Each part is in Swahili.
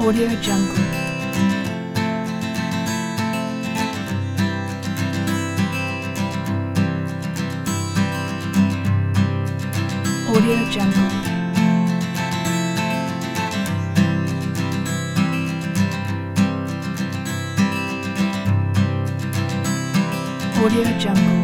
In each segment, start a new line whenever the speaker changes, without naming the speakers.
Audio Jungle. Audio Jungle. Audio Jungle.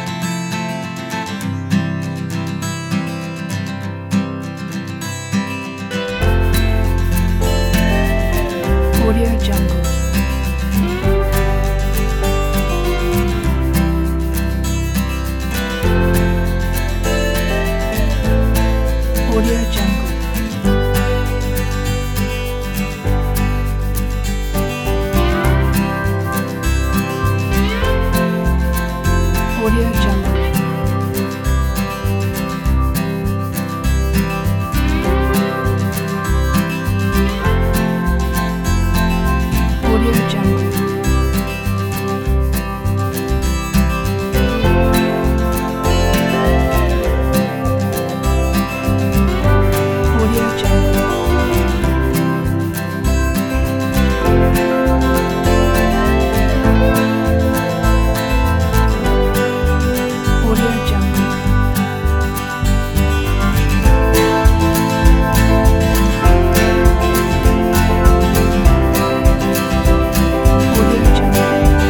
Audio Jungle. Audio Jungle. Audio Jungle. Audio Jungle. Audio Jungle. Audio Jungle. Audio Jungle.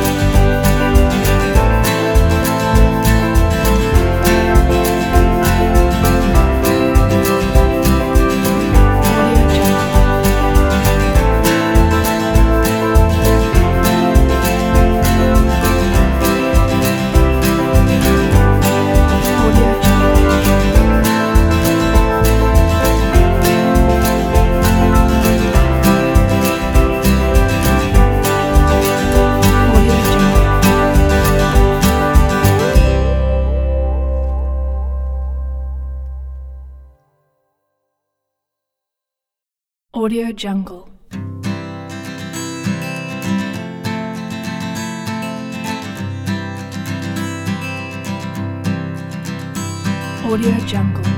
Audio Jungle. Audio Audio Jungle. Audio Jungle.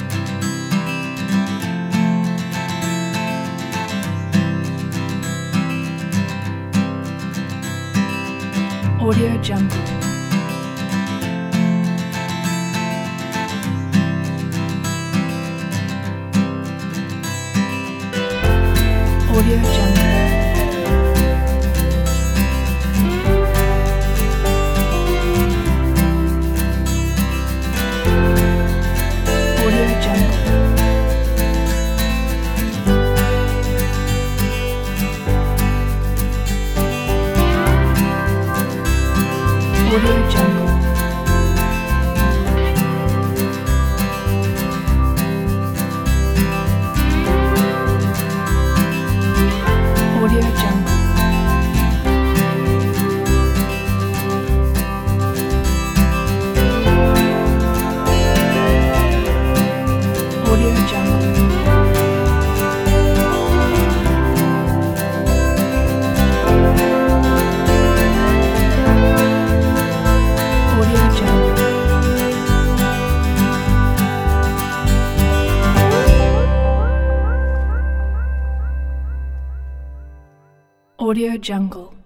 Audio Jungle. Audio Jungle. Audio Jungle. Audio Jungle. Audio Jungle. Audio Jungle. Audio Jungle. Audio Jungle.